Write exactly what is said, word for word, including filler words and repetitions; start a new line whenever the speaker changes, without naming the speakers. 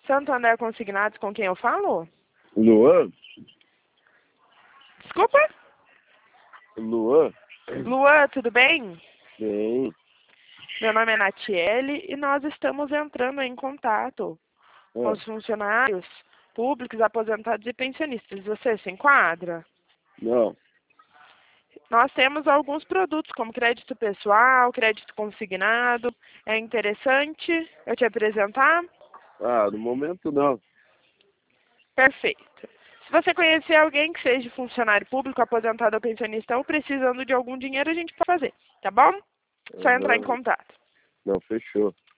Santander Consignados, com quem eu falo?
Luan?
Desculpa?
Luan?
Luan, tudo bem?
Bem.
Meu nome é Natiele e nós estamos entrando em contato
É.
com os funcionários públicos, aposentados e pensionistas. Você se enquadra?
Não.
Nós temos alguns produtos, como crédito pessoal, crédito consignado. É interessante eu te apresentar?
Ah, no momento não.
Perfeito. Se você conhecer alguém que seja funcionário público, aposentado ou pensionista ou precisando de algum dinheiro, a gente pode fazer, tá bom? Só entrar em
Aham.
contato.
Não, fechou.